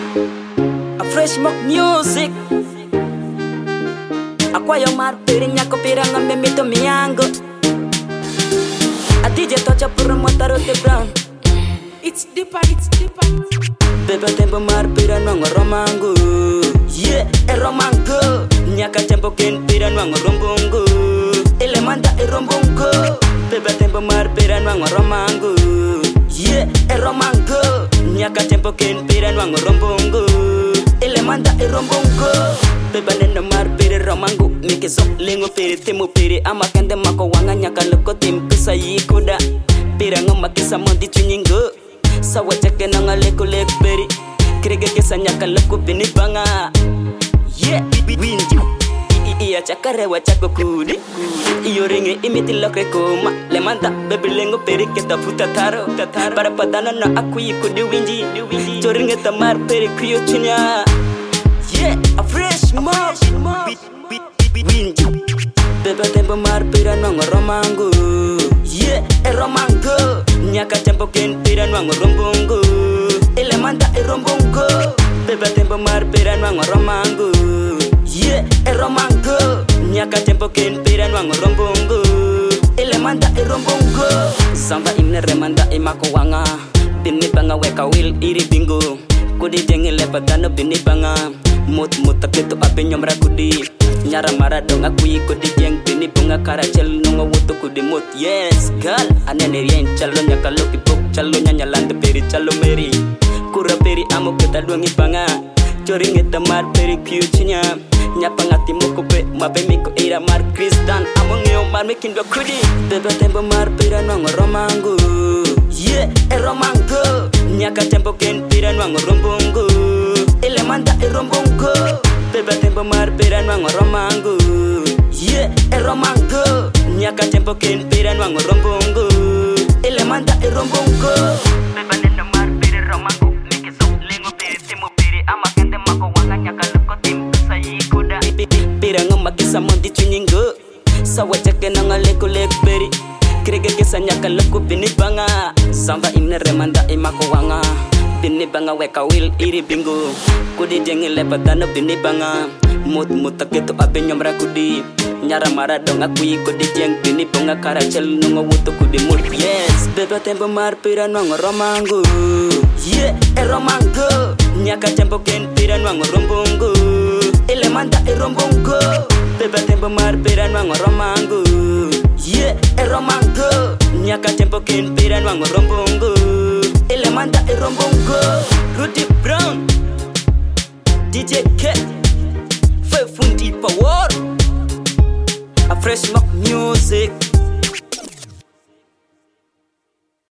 A fresh mock music. Acquire mar perinya ko piranga me mito miango. A DJ touch up for motaro te brown. It's deeper, it's deeper. Beba tempo mar pirano romango. Yeah, e romango. Nyaka tempo ken pirano rombongo. Elementa e rombongo. Beba tempo mar pirano romango. Yeah, e romango. Nyaka tempo ken pirano rombongo. Elementa e rombongo. Beba nenda mar pere romango. Mike so lengo pere temo pere. Amakande mako wanga nyaka loko timpisa yikuda. Piranga makisa mondi chunyingo. Sawa chake nanga leko lekberi. Krege kesa nyaka loko bini banga. Yeah, windy. Iya chakarewa chako kudi. Iyo ringe imiti lokre koma. Lemanta bebe lengo peri keta futa taro. Para padana na akui kudi windy. Choringe tamar peri kuyo chunya. Yeah, a fresh mob. Windy. Bebe tempo mar pira nwango romango. Yeah, e romango. Nyaka tempo ken pira nwango rombongo. Elementa e rombongo. Bebe tempo mar pira nwango romango. Yeah, e romango. Nyaka tempo ken pira nwango rombongo. Elementa e rombongo. Samba imne remanda imako wanga. Bini banga weka will iri bingo. Kudi jengi lepa dano bini banga. Mut taketo abe nyomra kudi. Nyara mara donga kui kudi jeng bini bunga karachel nunga wuto kudi mut. Yes girl anene rien chalo nyaka loki pok chalo nyanya lande peri chalo meri. Kura peri amo kita duangi banga. Chori ngeta mar peri kiu chinya. Nyapa ngati moko pe mabe miko ira mar kristan. Amo ngeo mar mekindo kudi. Bebe tempo mar pira nwango romango. Yeah, e romango. Nyaka tempo ken pira nwango rombongo. Elementa e rombongo. Bebe tempo mar pira nwango romango. Yeah, e romango. Nyaka tempo ken pira nwango rombongo. Elementa e rombongo. Bebe nenda mar pira romango. Mike so lengo pere temo pere. Ama kende mako wanga nyaka loko tim sayi kuda. Pira ngoma kisa mondi chunyingo. Sawa chake nanga leko lekberi. Krege kesa nyaka loko bini banga. Samba imne remanda imako wanga. Bini banga weka will iri bingo. Kudi jengi lepa dano bini banga. Mut taketo abe nyomra kudi. Nyara mara donga kui kudi jeng bini bunga karachel nunga wuto kudi mut. Yes, bebe tempo mar pira nwango romango. Yeah, e romango. Nyaka tempo ken pira nwango rombongo. Elementa e rombongo. Bebe tempo mar pira nwango romango. Yeah, e romango. Nyaka tempo ken pira nwango rombongo. Elementa e rombongo. Rudy Brown, DJ K, Fefundi Power, a fresh mock music.